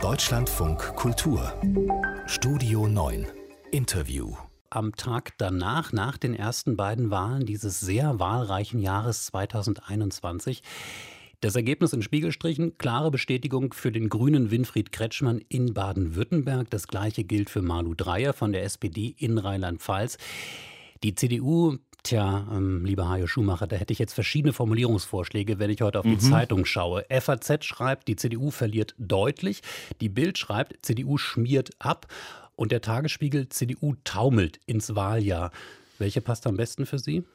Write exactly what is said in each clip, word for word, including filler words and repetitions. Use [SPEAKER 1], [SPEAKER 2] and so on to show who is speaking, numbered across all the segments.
[SPEAKER 1] Deutschlandfunk Kultur Studio neun Interview.
[SPEAKER 2] Am Tag danach, nach den ersten beiden Wahlen dieses sehr wahlreichen Jahres zweitausendeinundzwanzig, das Ergebnis in Spiegelstrichen, klare Bestätigung für den Grünen Winfried Kretschmann in Baden-Württemberg. Das Gleiche gilt für Malu Dreyer von der S P D in Rheinland-Pfalz. Die C D U, tja, ähm, lieber Hajo Schumacher, da hätte ich jetzt verschiedene Formulierungsvorschläge, wenn ich heute auf die mhm. Zeitung schaue. F A Z schreibt, die C D U verliert deutlich. Die Bild schreibt, C D U schmiert ab. Und der Tagesspiegel, C D U taumelt ins Wahljahr. Welche passt am besten für Sie?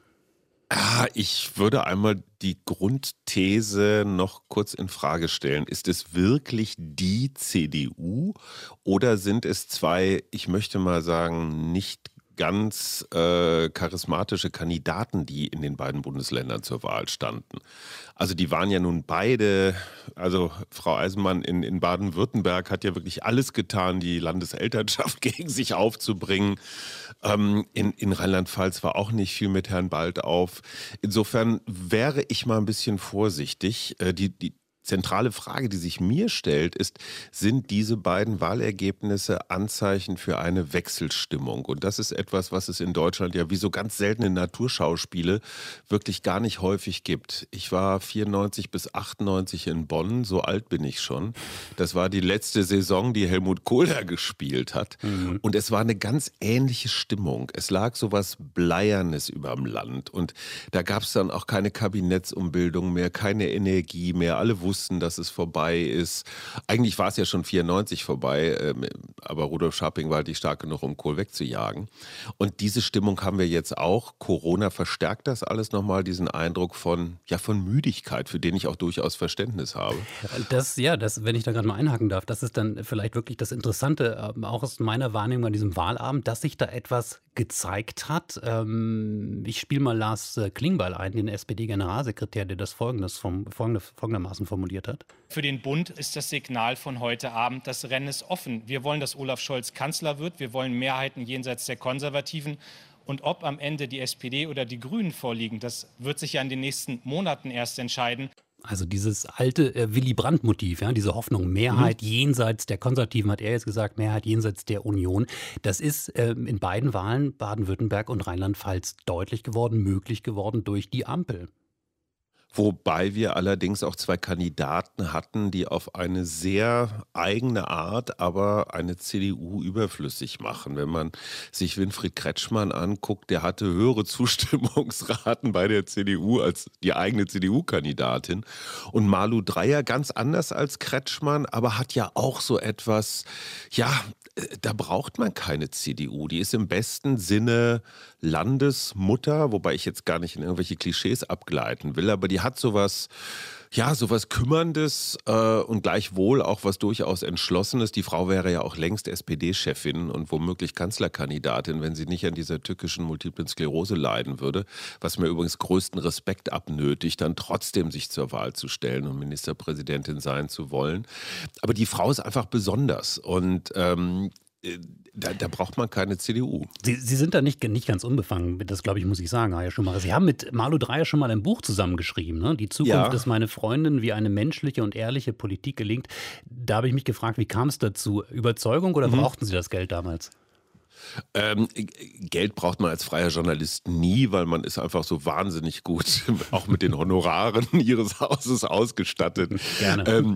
[SPEAKER 3] Ah, ich würde einmal die Grundthese noch kurz in Frage stellen. Ist es wirklich die C D U oder sind es zwei, ich möchte mal sagen, nicht ganz äh, charismatische Kandidaten, die in den beiden Bundesländern zur Wahl standen? Also die waren ja nun beide, also Frau Eisenmann in, in Baden-Württemberg hat ja wirklich alles getan, die Landeselternschaft gegen sich aufzubringen. Ähm, in, in Rheinland-Pfalz war auch nicht viel mit Herrn Baldauf. Insofern wäre ich mal ein bisschen vorsichtig. Äh, die, die zentrale Frage, die sich mir stellt, ist, sind diese beiden Wahlergebnisse Anzeichen für eine Wechselstimmung? Und das ist etwas, was es in Deutschland ja wie so ganz seltene Naturschauspiele wirklich gar nicht häufig gibt. Ich war vierundneunzig bis achtundneunzig in Bonn, so alt bin ich schon. Das war die letzte Saison, die Helmut Kohl da gespielt hat. Mhm. Und es war eine ganz ähnliche Stimmung. Es lag so was Bleiernes überm Land. Und da gab es dann auch keine Kabinettsumbildung mehr, keine Energie mehr. Alle wussten, dass es vorbei ist. Eigentlich war es ja schon vierundneunzig vorbei, aber Rudolf Scharping war halt nicht stark genug, um Kohl wegzujagen. Und diese Stimmung haben wir jetzt auch. Corona verstärkt das alles nochmal, diesen Eindruck von, ja, von Müdigkeit, für den ich auch durchaus Verständnis habe.
[SPEAKER 2] Das, ja, das, wenn ich da gerade mal einhaken darf, das ist dann vielleicht wirklich das Interessante, auch aus meiner Wahrnehmung an diesem Wahlabend, dass sich da etwas gezeigt hat. Ich spiele mal Lars Klingbeil ein, den S P D-Generalsekretär, der das folgendes vom, folgende, folgendermaßen formuliert hat.
[SPEAKER 4] Für den Bund ist das Signal von heute Abend, das Rennen ist offen. Wir wollen, dass Olaf Scholz Kanzler wird. Wir wollen Mehrheiten jenseits der Konservativen. Und ob am Ende die S P D oder die Grünen vorliegen, das wird sich ja in den nächsten Monaten erst entscheiden.
[SPEAKER 2] Also dieses alte äh, Willy Brandt-Motiv, ja, diese Hoffnung, Mehrheit mhm. jenseits der Konservativen, hat er jetzt gesagt, Mehrheit jenseits der Union. Das ist äh, in beiden Wahlen, Baden-Württemberg und Rheinland-Pfalz, deutlich geworden, möglich geworden durch die Ampel.
[SPEAKER 3] Wobei wir allerdings auch zwei Kandidaten hatten, die auf eine sehr eigene Art, aber eine C D U überflüssig machen. Wenn man sich Winfried Kretschmann anguckt, der hatte höhere Zustimmungsraten bei der C D U als die eigene C D U-Kandidatin. Und Malu Dreyer ganz anders als Kretschmann, aber hat ja auch so etwas, ja, da braucht man keine C D U. Die ist im besten Sinne Landesmutter, wobei ich jetzt gar nicht in irgendwelche Klischees abgleiten will, aber die hat sowas, ja, sowas Kümmerndes äh, und gleichwohl auch was durchaus Entschlossenes. Die Frau wäre ja auch längst S P D-Chefin und womöglich Kanzlerkandidatin, wenn sie nicht an dieser tückischen Multiplen Sklerose leiden würde, was mir übrigens größten Respekt abnötigt, dann trotzdem sich zur Wahl zu stellen und Ministerpräsidentin sein zu wollen. Aber die Frau ist einfach besonders und ähm, Da, da braucht man keine C D U.
[SPEAKER 2] Sie, Sie sind da nicht, nicht ganz unbefangen, das glaube ich, muss ich sagen, Herr Schumacher. Sie haben mit Malu Dreyer schon mal ein Buch zusammengeschrieben, ne? Die Zukunft
[SPEAKER 3] ja.
[SPEAKER 2] ist meine Freundin, wie eine menschliche und ehrliche Politik gelingt. Da habe ich mich gefragt, wie kam es dazu? Überzeugung oder mhm. brauchten Sie das Geld damals?
[SPEAKER 3] Ähm, Geld braucht man als freier Journalist nie, weil man ist einfach so wahnsinnig gut, auch mit den Honoraren Ihres Hauses ausgestattet.
[SPEAKER 2] Gerne.
[SPEAKER 3] Ähm,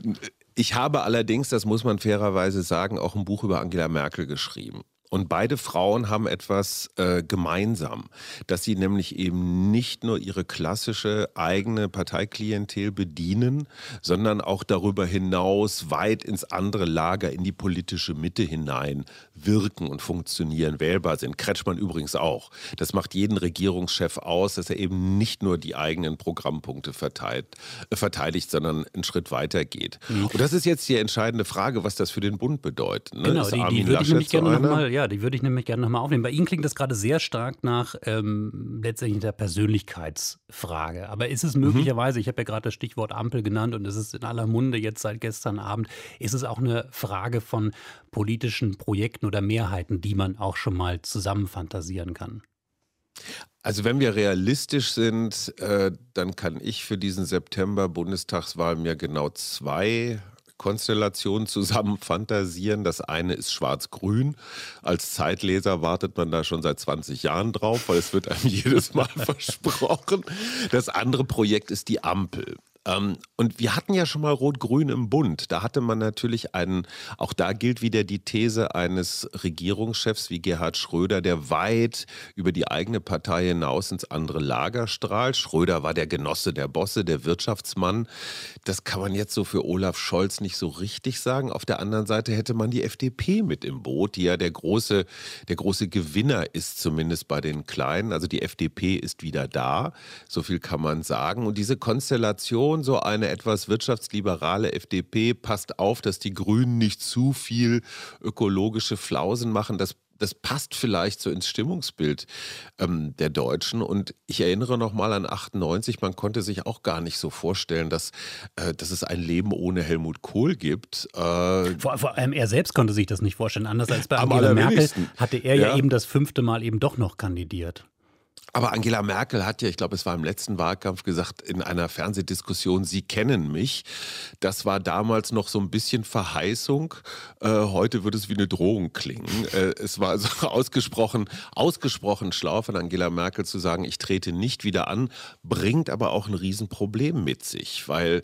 [SPEAKER 3] Ich habe allerdings, das muss man fairerweise sagen, auch ein Buch über Angela Merkel geschrieben. Und beide Frauen haben etwas äh, gemeinsam, dass sie nämlich eben nicht nur ihre klassische eigene Parteiklientel bedienen, sondern auch darüber hinaus weit ins andere Lager, in die politische Mitte hinein wirken und funktionieren, wählbar sind. Kretschmann übrigens auch. Das macht jeden Regierungschef aus, dass er eben nicht nur die eigenen Programmpunkte verteilt, äh, verteidigt, sondern einen Schritt weiter geht. Mhm. Und das ist jetzt die entscheidende Frage, was das für den Bund bedeutet. Ne?
[SPEAKER 2] Genau,
[SPEAKER 3] ist
[SPEAKER 2] die, die würde ich nämlich gerne nochmal, ja, die würde ich nämlich gerne nochmal aufnehmen. Bei Ihnen klingt das gerade sehr stark nach ähm, letztendlich der Persönlichkeitsfrage. Aber ist es möglicherweise, ich habe ja gerade das Stichwort Ampel genannt und es ist in aller Munde jetzt seit gestern Abend, ist es auch eine Frage von politischen Projekten oder Mehrheiten, die man auch schon mal zusammen fantasieren kann?
[SPEAKER 3] Also wenn wir realistisch sind, äh, dann kann ich für diesen September-Bundestagswahl mir genau zwei Konstellationen zusammen fantasieren. Das eine ist Schwarz-Grün. Als Zeitleser wartet man da schon seit zwanzig Jahren drauf, weil es wird einem jedes Mal versprochen. Das andere Projekt ist die Ampel. Ähm, und wir hatten ja schon mal Rot-Grün im Bund. Da hatte man natürlich einen, auch da gilt wieder die These eines Regierungschefs wie Gerhard Schröder, der weit über die eigene Partei hinaus ins andere Lager strahlt. Schröder war der Genosse der Bosse, der Wirtschaftsmann. Das kann man jetzt so für Olaf Scholz nicht so richtig sagen. Auf der anderen Seite hätte man die F D P mit im Boot, die ja der große, der große Gewinner ist, zumindest bei den Kleinen. Also die F D P ist wieder da, so viel kann man sagen. Und diese Konstellation, so eine etwas wirtschaftsliberale F D P, passt auf, dass die Grünen nicht zu viel ökologische Flausen machen. Das, das passt vielleicht so ins Stimmungsbild ähm, der Deutschen. Und ich erinnere noch mal an achtundneunzig, man konnte sich auch gar nicht so vorstellen, dass, äh, dass es ein Leben ohne Helmut Kohl gibt. Äh,
[SPEAKER 2] vor, vor allem er selbst konnte sich das nicht vorstellen. Anders als bei
[SPEAKER 3] Am
[SPEAKER 2] Angela Merkel
[SPEAKER 3] allerwenigsten.
[SPEAKER 2] hatte er ja,
[SPEAKER 3] Ja.
[SPEAKER 2] eben das fünfte Mal eben doch noch kandidiert.
[SPEAKER 3] Aber Angela Merkel hat ja, ich glaube, es war im letzten Wahlkampf gesagt, in einer Fernsehdiskussion, Sie kennen mich. Das war damals noch so ein bisschen Verheißung. Äh, heute würde es wie eine Drohung klingen. Äh, es war also ausgesprochen, ausgesprochen schlau von Angela Merkel zu sagen, ich trete nicht wieder an, bringt aber auch ein Riesenproblem mit sich, weil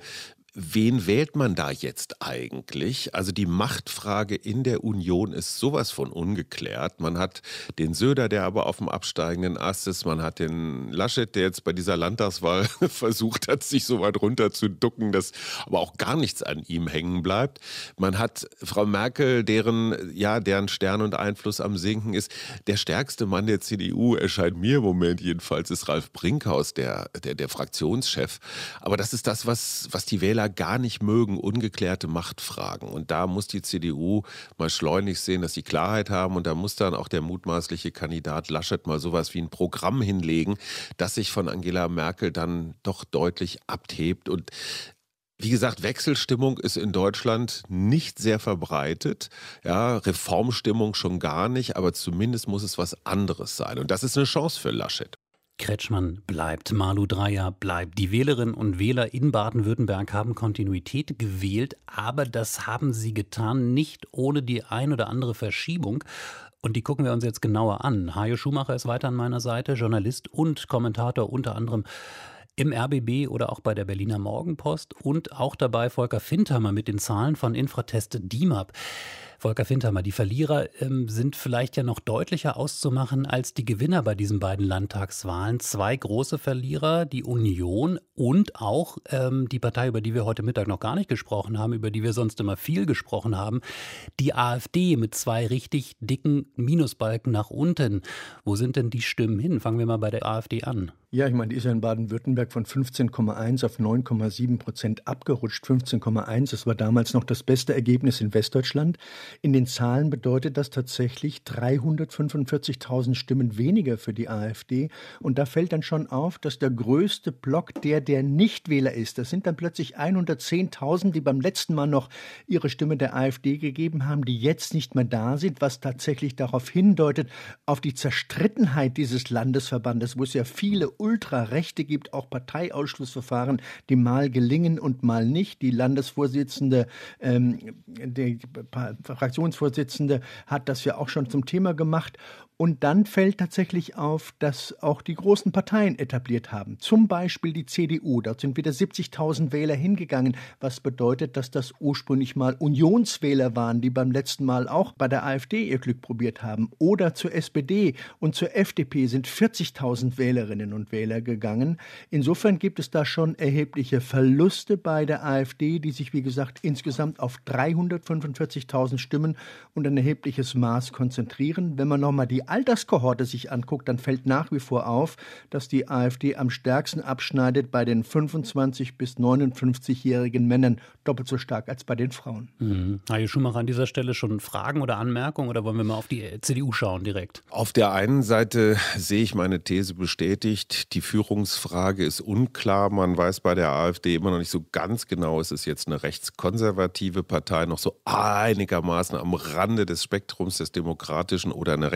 [SPEAKER 3] wen wählt man da jetzt eigentlich? Also die Machtfrage in der Union ist sowas von ungeklärt. Man hat den Söder, der aber auf dem absteigenden Ast ist. Man hat den Laschet, der jetzt bei dieser Landtagswahl versucht hat, sich so weit runter zu ducken, dass aber auch gar nichts an ihm hängen bleibt. Man hat Frau Merkel, deren, ja, deren Stern und Einfluss am Sinken ist. Der stärkste Mann der C D U, erscheint mir im Moment jedenfalls, ist Ralf Brinkhaus, der, der, der Fraktionschef. Aber das ist das, was, was die Wähler gar nicht mögen, ungeklärte Machtfragen. Und da muss die C D U mal schleunigst sehen, dass sie Klarheit haben. Und da muss dann auch der mutmaßliche Kandidat Laschet mal sowas wie ein Programm hinlegen, das sich von Angela Merkel dann doch deutlich abhebt. Und wie gesagt, Wechselstimmung ist in Deutschland nicht sehr verbreitet. Ja, Reformstimmung schon gar nicht, aber zumindest muss es was anderes sein. Und das ist eine Chance für Laschet.
[SPEAKER 2] Kretschmann bleibt, Malu Dreyer bleibt. Die Wählerinnen und Wähler in Baden-Württemberg haben Kontinuität gewählt, aber das haben sie getan, nicht ohne die ein oder andere Verschiebung. Und die gucken wir uns jetzt genauer an. Hajo Schumacher ist weiter an meiner Seite, Journalist und Kommentator unter anderem im R B B oder auch bei der Berliner Morgenpost. Und auch dabei Volker Findhammer mit den Zahlen von Infratest D I M A P. Volker Findhammer, die Verlierer ähm, sind vielleicht ja noch deutlicher auszumachen als die Gewinner bei diesen beiden Landtagswahlen. Zwei große Verlierer, die Union und auch ähm, die Partei, über die wir heute Mittag noch gar nicht gesprochen haben, über die wir sonst immer viel gesprochen haben, die AfD mit zwei richtig dicken Minusbalken nach unten. Wo sind denn die Stimmen hin? Fangen wir mal bei der AfD an.
[SPEAKER 5] Ja, ich meine, die ist ja in Baden-Württemberg von fünfzehn Komma eins auf neun Komma sieben Prozent abgerutscht. fünfzehn Komma eins, das war damals noch das beste Ergebnis in Westdeutschland. In den Zahlen bedeutet das tatsächlich dreihundertfünfundvierzigtausend Stimmen weniger für die AfD. Und da fällt dann schon auf, dass der größte Block der, der Nichtwähler ist. Das sind dann plötzlich hundertzehntausend, die beim letzten Mal noch ihre Stimme der AfD gegeben haben, die jetzt nicht mehr da sind, was tatsächlich darauf hindeutet, auf die Zerstrittenheit dieses Landesverbandes, wo es ja viele Ultrarechte gibt, auch Parteiausschlussverfahren, die mal gelingen und mal nicht. Die Landesvorsitzende, ähm, die Fraktionsvorsitzende hat das ja auch schon zum Thema gemacht. Und dann fällt tatsächlich auf, dass auch die großen Parteien etabliert haben. Zum Beispiel die C D U. Dort sind wieder siebzigtausend Wähler hingegangen, was bedeutet, dass das ursprünglich mal Unionswähler waren, die beim letzten Mal auch bei der AfD ihr Glück probiert haben. Oder zur S P D und zur F D P sind vierzigtausend Wählerinnen und Wähler gegangen. Insofern gibt es da schon erhebliche Verluste bei der AfD, die sich, wie gesagt, insgesamt auf dreihundertfünfundvierzigtausend Stimmen und ein erhebliches Maß konzentrieren. Wenn man nochmal die Alterskohorte sich anguckt, dann fällt nach wie vor auf, dass die AfD am stärksten abschneidet bei den fünfundzwanzig- bis neunundfünfzigjährigen Männern, doppelt so stark als bei den Frauen.
[SPEAKER 2] Mhm. Hajo Schumacher, an dieser Stelle schon Fragen oder Anmerkungen oder wollen wir mal auf die C D U schauen direkt?
[SPEAKER 3] Auf der einen Seite sehe ich meine These bestätigt, die Führungsfrage ist unklar. Man weiß bei der AfD immer noch nicht so ganz genau, ist es jetzt eine rechtskonservative Partei, noch so einigermaßen am Rande des Spektrums des Demokratischen oder eine rechtsextreme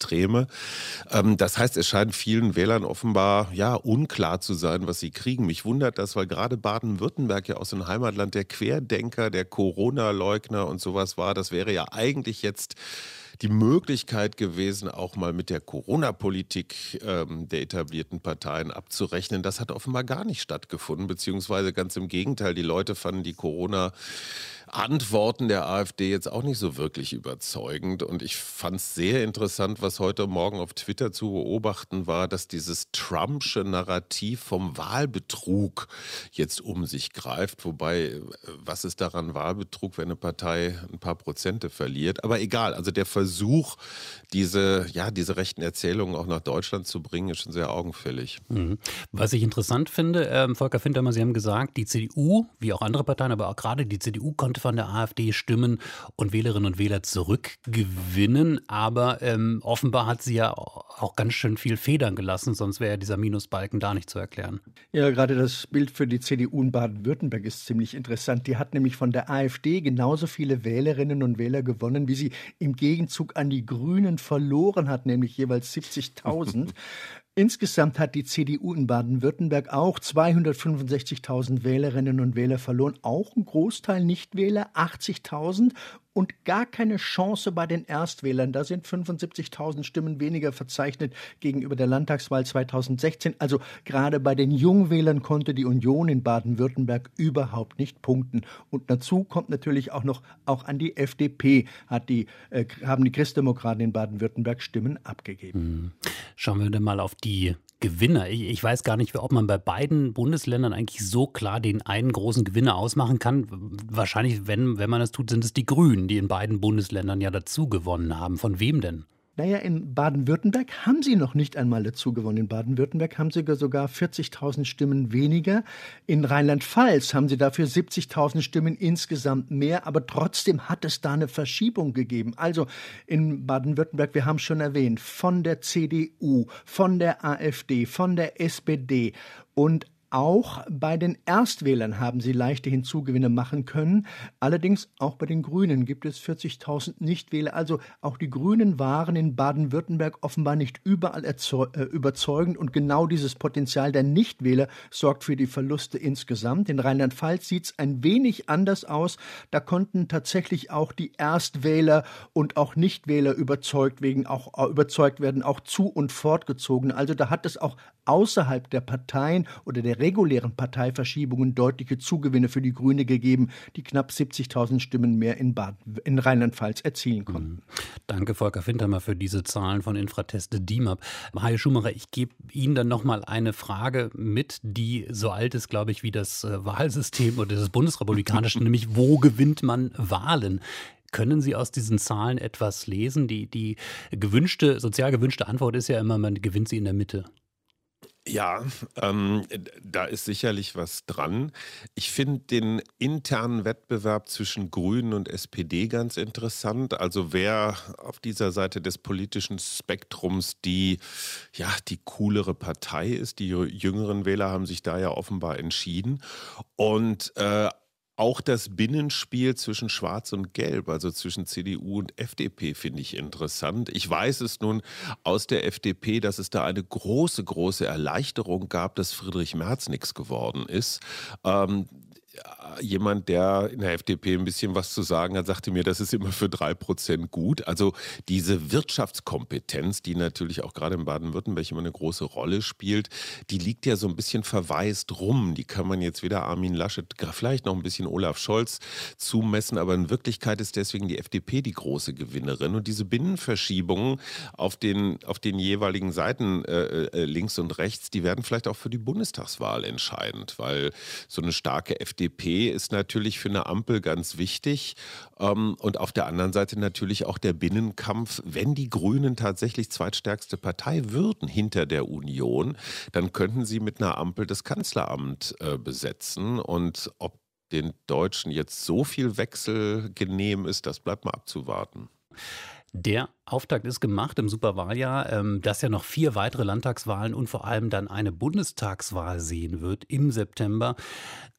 [SPEAKER 3] Extreme. Ähm, das heißt, es scheint vielen Wählern offenbar ja unklar zu sein, was sie kriegen. Mich wundert das, weil gerade Baden-Württemberg ja aus dem Heimatland der Querdenker, der Corona-Leugner und sowas war. Das wäre ja eigentlich jetzt die Möglichkeit gewesen, auch mal mit der Corona-Politik ähm, der etablierten Parteien abzurechnen. Das hat offenbar gar nicht stattgefunden, beziehungsweise ganz im Gegenteil. Die Leute fanden die Corona-Antworten der AfD jetzt auch nicht so wirklich überzeugend. Und ich fand es sehr interessant, was heute Morgen auf Twitter zu beobachten war, dass dieses Trumpsche Narrativ vom Wahlbetrug jetzt um sich greift. Wobei, was ist daran Wahlbetrug, wenn eine Partei ein paar Prozente verliert? Aber egal, also der Versuch, diese, ja, diese rechten Erzählungen auch nach Deutschland zu bringen, ist schon sehr augenfällig.
[SPEAKER 2] Mhm. Was ich interessant finde, äh, Volker Fintermer, Sie haben gesagt, die C D U, wie auch andere Parteien, aber auch gerade die C D U konnte von der AfD Stimmen und Wählerinnen und Wähler zurückgewinnen. Aber ähm, offenbar hat sie ja auch ganz schön viel Federn gelassen, sonst wäre ja dieser Minusbalken da nicht zu erklären.
[SPEAKER 5] Ja, gerade das Bild für die C D U in Baden-Württemberg ist ziemlich interessant. Die hat nämlich von der AfD genauso viele Wählerinnen und Wähler gewonnen, wie sie im Gegenzug an die Grünen verloren hat, nämlich jeweils siebzigtausend. Insgesamt hat die C D U in Baden-Württemberg auch zweihundertfünfundsechzigtausend Wählerinnen und Wähler verloren, auch ein Großteil Nichtwähler, achtzigtausend. Und gar keine Chance bei den Erstwählern. Da sind fünfundsiebzigtausend Stimmen weniger verzeichnet gegenüber der Landtagswahl zweitausendsechzehn. Also gerade bei den Jungwählern konnte die Union in Baden-Württemberg überhaupt nicht punkten. Und dazu kommt natürlich auch noch, auch an die F D P hat die, äh, haben die Christdemokraten in Baden-Württemberg Stimmen abgegeben.
[SPEAKER 2] Schauen wir denn mal auf die Gewinner. Ich, ich weiß gar nicht, ob man bei beiden Bundesländern eigentlich so klar den einen großen Gewinner ausmachen kann. Wahrscheinlich, wenn, wenn man das tut, sind es die Grünen, die in beiden Bundesländern ja dazu gewonnen haben. Von wem denn?
[SPEAKER 5] Naja, in Baden-Württemberg haben sie noch nicht einmal dazu gewonnen. In Baden-Württemberg haben sie sogar vierzigtausend Stimmen weniger. In Rheinland-Pfalz haben sie dafür siebzigtausend Stimmen insgesamt mehr. Aber trotzdem hat es da eine Verschiebung gegeben. Also in Baden-Württemberg, wir haben schon erwähnt, von der C D U, von der AfD, von der S P D und auch bei den Erstwählern haben sie leichte Hinzugewinne machen können. Allerdings auch bei den Grünen gibt es vierzigtausend Nichtwähler. Also auch die Grünen waren in Baden-Württemberg offenbar nicht überall überzeugend. Und genau dieses Potenzial der Nichtwähler sorgt für die Verluste insgesamt. In Rheinland-Pfalz sieht es ein wenig anders aus. Da konnten tatsächlich auch die Erstwähler und auch Nichtwähler überzeugt, wegen auch, überzeugt werden, auch zu- und fortgezogen. Also da hat es auch außerhalb der Parteien oder der regulären Parteiverschiebungen deutliche Zugewinne für die Grüne gegeben, die knapp siebzigtausend Stimmen mehr in, Baden, in Rheinland-Pfalz erzielen konnten.
[SPEAKER 2] Danke, Volker Fintermer, für diese Zahlen von Infratest D I M A P. Hajo Schumacher, ich gebe Ihnen dann noch mal eine Frage mit, die so alt ist, glaube ich, wie das Wahlsystem oder das bundesrepublikanische, nämlich wo gewinnt man Wahlen? Können Sie aus diesen Zahlen etwas lesen? Die, die gewünschte, sozial gewünschte Antwort ist ja immer, man gewinnt sie in der Mitte.
[SPEAKER 3] Ja, ähm, da ist sicherlich was dran. Ich finde den internen Wettbewerb zwischen Grünen und S P D ganz interessant. Also wer auf dieser Seite des politischen Spektrums die, ja, die coolere Partei ist. Die jüngeren Wähler haben sich da ja offenbar entschieden. Und äh, auch das Binnenspiel zwischen Schwarz und Gelb, also zwischen C D U und F D P, finde ich interessant. Ich weiß es nun aus der F D P, dass es da eine große, große Erleichterung gab, dass Friedrich Merz nichts geworden ist. Ähm, Jemand, der in der F D P ein bisschen was zu sagen hat, sagte mir, das ist immer für drei Prozent gut. Also diese Wirtschaftskompetenz, die natürlich auch gerade in Baden-Württemberg immer eine große Rolle spielt, die liegt ja so ein bisschen verwaist rum. Die kann man jetzt weder Armin Laschet, vielleicht noch ein bisschen Olaf Scholz zumessen, aber in Wirklichkeit ist deswegen die F D P die große Gewinnerin. Und diese Binnenverschiebungen auf den, auf den jeweiligen Seiten äh, äh, links und rechts, die werden vielleicht auch für die Bundestagswahl entscheidend, weil so eine starke F D P ist natürlich für eine Ampel ganz wichtig. Und auf der anderen Seite natürlich auch der Binnenkampf. Wenn die Grünen tatsächlich zweitstärkste Partei würden hinter der Union, dann könnten sie mit einer Ampel das Kanzleramt besetzen. Und ob den Deutschen jetzt so viel Wechsel genehm ist, das bleibt mal abzuwarten.
[SPEAKER 2] Der Auftakt ist gemacht im Superwahljahr, das ja noch vier weitere Landtagswahlen und vor allem dann eine Bundestagswahl sehen wird im September.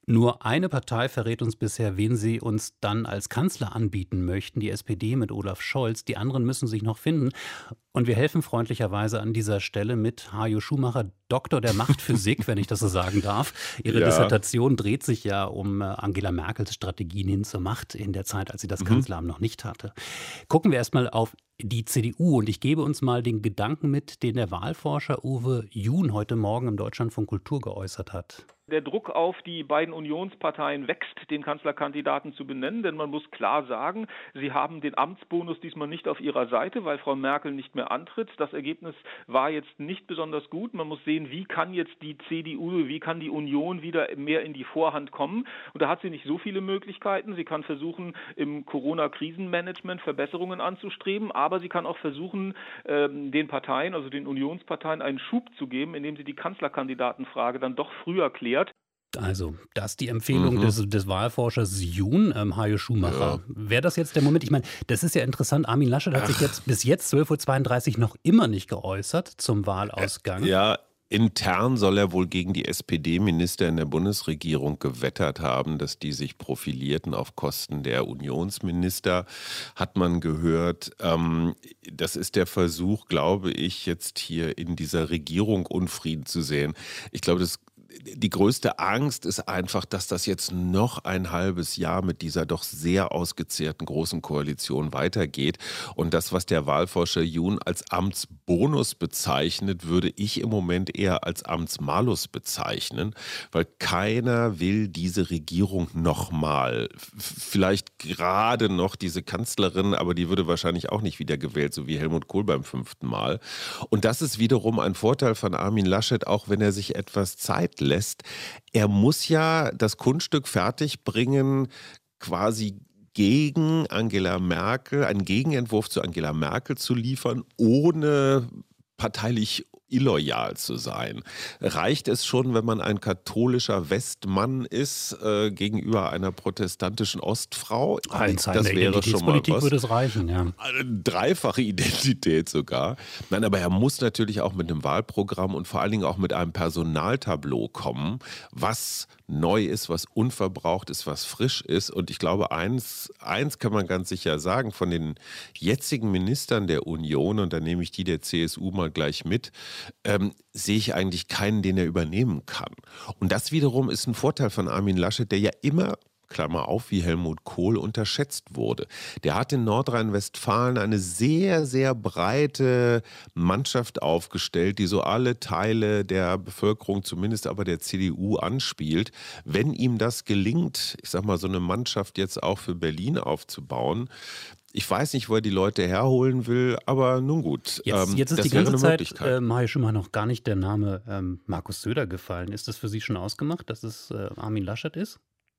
[SPEAKER 2] Nur eine Partei verrät uns bisher, wen sie uns dann als Kanzler anbieten möchten, die S P D mit Olaf Scholz. Die anderen müssen sich noch finden. Und wir helfen freundlicherweise an dieser Stelle mit Hajo Schumacher, Doktor der Machtphysik, wenn ich das so sagen darf. Ihre
[SPEAKER 3] Ja.
[SPEAKER 2] Dissertation dreht sich ja um äh, Angela Merkels Strategien hin zur Macht in der Zeit, als sie das
[SPEAKER 3] Mhm.
[SPEAKER 2] Kanzleramt noch nicht hatte. Gucken wir erstmal auf die C D U und ich gebe uns mal den Gedanken mit, den der Wahlforscher Uwe Jun heute Morgen im Deutschlandfunk Kultur geäußert hat.
[SPEAKER 6] Der Druck auf die beiden Unionsparteien wächst, den Kanzlerkandidaten zu benennen, denn man muss klar sagen, sie haben den Amtsbonus diesmal nicht auf ihrer Seite, weil Frau Merkel nicht mehr antritt. Das Ergebnis war jetzt nicht besonders gut. Man muss sehen, wie kann jetzt die C D U, wie kann die Union wieder mehr in die Vorhand kommen. Und da hat sie nicht so viele Möglichkeiten. Sie kann versuchen, im Corona-Krisenmanagement Verbesserungen anzustreben, aber sie kann auch versuchen, ähm, den Parteien, also den Unionsparteien, einen Schub zu geben, indem sie die Kanzlerkandidatenfrage dann doch früher klärt.
[SPEAKER 2] Also, das ist die Empfehlung
[SPEAKER 3] Mhm.
[SPEAKER 2] des, des Wahlforschers Jun, ähm, Hajo Schumacher. Wäre das jetzt der Moment? Ich meine, das ist ja interessant. Armin Laschet hat sich jetzt bis jetzt zwölf Uhr zweiunddreißig noch immer nicht geäußert zum Wahlausgang.
[SPEAKER 3] Ja, intern soll er wohl gegen die S P D-Minister in der Bundesregierung gewettert haben, dass die sich profilierten auf Kosten der Unionsminister, hat man gehört. Ähm, das ist der Versuch, glaube ich, jetzt hier in dieser Regierung Unfrieden zu sehen. Ich glaube, das Die größte Angst ist einfach, dass das jetzt noch ein halbes Jahr mit dieser doch sehr ausgezehrten großen Koalition weitergeht. Und das, was der Wahlforscher Jun als Amtsbonus bezeichnet, würde ich im Moment eher als Amtsmalus bezeichnen, weil keiner will diese Regierung nochmal. Vielleicht gerade noch diese Kanzlerin, aber die würde wahrscheinlich auch nicht wiedergewählt, so wie Helmut Kohl beim fünften Mal. Und das ist wiederum ein Vorteil von Armin Laschet, auch wenn er sich etwas Zeit lässt. Er muss ja das Kunststück fertigbringen, quasi gegen Angela Merkel, einen Gegenentwurf zu Angela Merkel zu liefern, ohne parteilich illoyal zu sein. Reicht es schon, wenn man ein katholischer Westmann ist äh, gegenüber einer protestantischen Ostfrau?
[SPEAKER 2] Ein Zeichen
[SPEAKER 3] Das
[SPEAKER 2] der
[SPEAKER 3] wäre schon mal
[SPEAKER 2] Identitätspolitik
[SPEAKER 3] was.
[SPEAKER 2] würde es reichen, ja.
[SPEAKER 3] Eine dreifache Identität sogar. Nein, aber er muss natürlich auch mit einem Wahlprogramm und vor allen Dingen auch mit einem Personaltableau kommen, was neu ist, was unverbraucht ist, was frisch ist. Und ich glaube, eins, eins kann man ganz sicher sagen, von den jetzigen Ministern der Union, und da nehme ich die der C S U mal gleich mit, ähm, sehe ich eigentlich keinen, den er übernehmen kann. Und das wiederum ist ein Vorteil von Armin Laschet, der ja immer, Klammer auf, wie Helmut Kohl, unterschätzt wurde. Der hat in Nordrhein-Westfalen eine sehr, sehr breite Mannschaft aufgestellt, die so alle Teile der Bevölkerung, zumindest aber der C D U, anspielt. Wenn ihm das gelingt, ich sag mal, so eine Mannschaft jetzt auch für Berlin aufzubauen, ich weiß nicht, wo er die Leute herholen will, aber nun gut.
[SPEAKER 2] Jetzt,
[SPEAKER 3] ähm,
[SPEAKER 2] jetzt ist
[SPEAKER 3] das
[SPEAKER 2] die
[SPEAKER 3] wäre
[SPEAKER 2] ganze
[SPEAKER 3] eine
[SPEAKER 2] Zeit,
[SPEAKER 3] Möglichkeit.
[SPEAKER 2] ähm, Hajo Schumacher, noch gar nicht der Name ähm, Markus Söder gefallen. Ist das für Sie schon ausgemacht, dass es äh, Armin Laschet ist?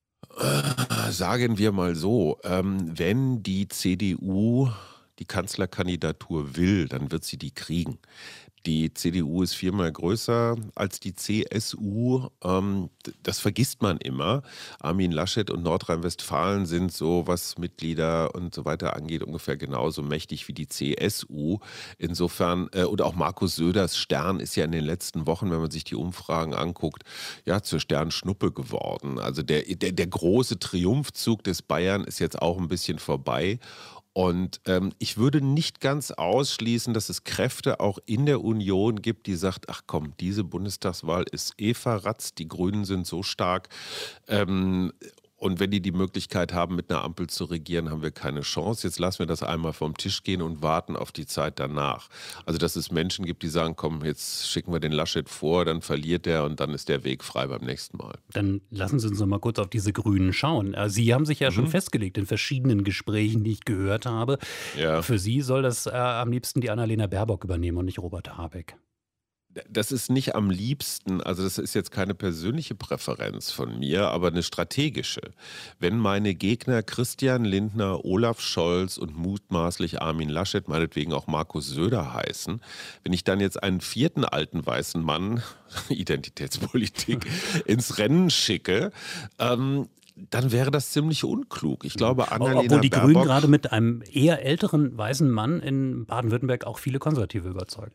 [SPEAKER 3] Äh, Sagen wir mal so, ähm, wenn die C D U die Kanzlerkandidatur will, dann wird sie die kriegen. Die C D U ist viermal größer als die C S U. Ähm, das vergisst man immer. Armin Laschet und Nordrhein-Westfalen sind so, was Mitglieder und so weiter angeht, ungefähr genauso mächtig wie die C S U. Insofern, äh, und auch Markus Söders Stern ist ja in den letzten Wochen, wenn man sich die Umfragen anguckt, ja, zur Sternschnuppe geworden. Also der, der, der große Triumphzug des Bayern ist jetzt auch ein bisschen vorbei. Und ähm, ich würde nicht ganz ausschließen, dass es Kräfte auch in der Union gibt, die sagt, ach komm, diese Bundestagswahl ist eh verratzt, die Grünen sind so stark. Ähm, und wenn die die Möglichkeit haben, mit einer Ampel zu regieren, haben wir keine Chance. Jetzt lassen wir das einmal vom Tisch gehen und warten auf die Zeit danach. Also dass es Menschen gibt, die sagen, komm, jetzt schicken wir den Laschet vor, dann verliert er und dann ist der Weg frei beim nächsten Mal.
[SPEAKER 2] Dann lassen Sie uns noch mal kurz auf diese Grünen schauen. Äh, Sie haben sich ja schon festgelegt in verschiedenen Gesprächen, die ich gehört habe.
[SPEAKER 3] Ja.
[SPEAKER 2] Für Sie soll das äh, am liebsten die Annalena Baerbock übernehmen und nicht Robert Habeck.
[SPEAKER 3] Das ist nicht am liebsten, also das ist jetzt keine persönliche Präferenz von mir, aber eine strategische. Wenn meine Gegner Christian Lindner, Olaf Scholz und mutmaßlich Armin Laschet, meinetwegen auch Markus Söder heißen, wenn ich dann jetzt einen vierten alten weißen Mann, Identitätspolitik, ins Rennen schicke, ähm, dann wäre das ziemlich unklug. Ich glaube, Annalena
[SPEAKER 2] Obwohl die
[SPEAKER 3] Baerbock,
[SPEAKER 2] Grünen gerade mit einem eher älteren weißen Mann in Baden-Württemberg auch viele Konservative überzeugt haben.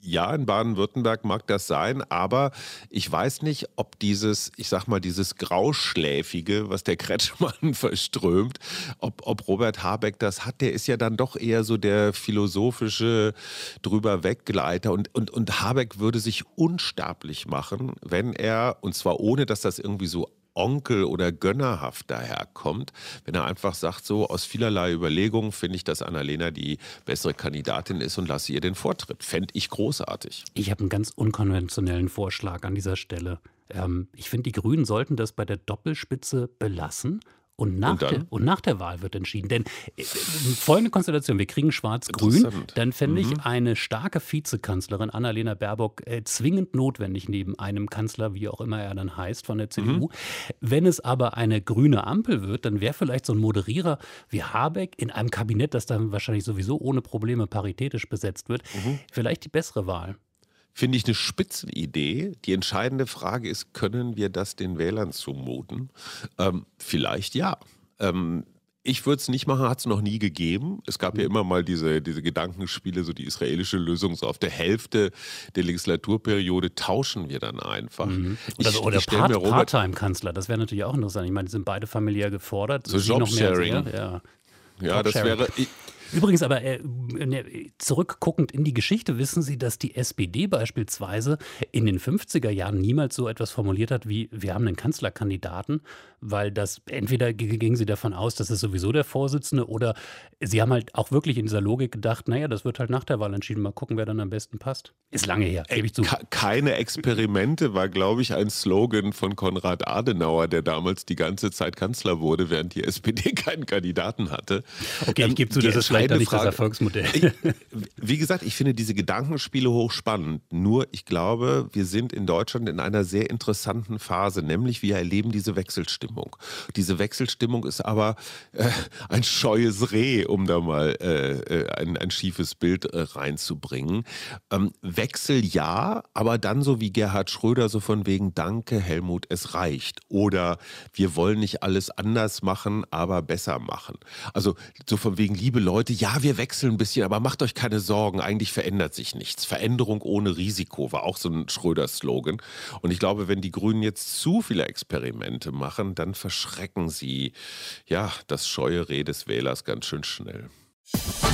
[SPEAKER 3] Ja, in Baden-Württemberg mag das sein, aber ich weiß nicht, ob dieses, ich sag mal, dieses Grauschläfige, was der Kretschmann verströmt, ob, ob Robert Habeck das hat. Der ist ja dann doch eher so der philosophische Drüberweggleiter und, und, und Habeck würde sich unsterblich machen, wenn er, und zwar ohne, dass das irgendwie so Onkel- oder gönnerhaft daherkommt, wenn er einfach sagt, so aus vielerlei Überlegungen finde ich, dass Annalena die bessere Kandidatin ist und lasse ihr den Vortritt. Fände ich großartig.
[SPEAKER 2] Ich habe einen ganz unkonventionellen Vorschlag an dieser Stelle. Ähm, ich finde, die Grünen sollten das bei der Doppelspitze belassen. Und nach,
[SPEAKER 3] Und dann?
[SPEAKER 2] der, und nach der Wahl wird entschieden. Denn äh, folgende Konstellation, wir kriegen Schwarz-Grün, dann fände ich
[SPEAKER 3] Mhm.
[SPEAKER 2] eine starke Vizekanzlerin, Annalena Baerbock, äh, zwingend notwendig neben einem Kanzler, wie auch immer er dann heißt, von der C D U.
[SPEAKER 3] Mhm.
[SPEAKER 2] Wenn es aber eine grüne Ampel wird, dann wäre vielleicht so ein Moderierer wie Habeck in einem Kabinett, das dann wahrscheinlich sowieso ohne Probleme paritätisch besetzt wird,
[SPEAKER 3] Mhm.
[SPEAKER 2] vielleicht die bessere Wahl.
[SPEAKER 3] Finde ich eine Spitzenidee. Die entscheidende Frage ist, können wir das den Wählern zumuten? Ähm, vielleicht ja. Ähm, ich würde es nicht machen, hat es noch nie gegeben. Es gab ja immer mal diese, diese Gedankenspiele, so die israelische Lösung, so auf der Hälfte der Legislaturperiode tauschen wir dann einfach.
[SPEAKER 2] Mhm.
[SPEAKER 3] Ich,
[SPEAKER 2] Oder, oder
[SPEAKER 3] ich stell
[SPEAKER 2] Part,
[SPEAKER 3] mir Robert,
[SPEAKER 2] Part-Time-Kanzler, das wäre natürlich auch interessant. Ich meine, die sind beide familiär gefordert.
[SPEAKER 3] So
[SPEAKER 2] Sie noch mehr als
[SPEAKER 3] Jobsharing.
[SPEAKER 2] er, ja.
[SPEAKER 3] ja, das
[SPEAKER 2] Jobsharing.
[SPEAKER 3] wäre... Ich,
[SPEAKER 2] Übrigens aber äh, ne, zurückguckend in die Geschichte, wissen Sie, dass die S P D beispielsweise in den fünfziger Jahren niemals so etwas formuliert hat wie, wir haben einen Kanzlerkandidaten, weil das entweder g- gingen sie davon aus, das ist sowieso der Vorsitzende, oder sie haben halt auch wirklich in dieser Logik gedacht, naja, das wird halt nach der Wahl entschieden, mal gucken, wer dann am besten passt. Ist lange her, gebe ich zu.
[SPEAKER 3] Ke- Keine Experimente war, glaube ich, ein Slogan von Konrad Adenauer, der damals die ganze Zeit Kanzler wurde, während die S P D keinen Kandidaten hatte.
[SPEAKER 2] Okay, ich
[SPEAKER 3] Ähm,
[SPEAKER 2] gebe zu,
[SPEAKER 3] die
[SPEAKER 2] das ist vielleicht
[SPEAKER 3] entscheidende
[SPEAKER 2] nicht das
[SPEAKER 3] Frage-
[SPEAKER 2] Erfolgsmodell.
[SPEAKER 3] Ich, wie gesagt, ich finde diese Gedankenspiele hochspannend. Nur, ich glaube, wir sind in Deutschland in einer sehr interessanten Phase, nämlich wir erleben diese Wechselstimmung. Diese Wechselstimmung ist aber äh, ein scheues Reh, um da mal äh, ein, ein schiefes Bild äh, reinzubringen. Ähm, Wechsel ja, aber dann so wie Gerhard Schröder, so von wegen Danke, Helmut, es reicht. Oder wir wollen nicht alles anders machen, aber besser machen. Also so von wegen, liebe Leute, ja, wir wechseln ein bisschen, aber macht euch keine Sorgen, eigentlich verändert sich nichts. Veränderung ohne Risiko war auch so ein Schröder-Slogan. Und ich glaube, wenn die Grünen jetzt zu viele Experimente machen, dann verschrecken sie ja das scheue Reh des Wählers ganz schön schnell.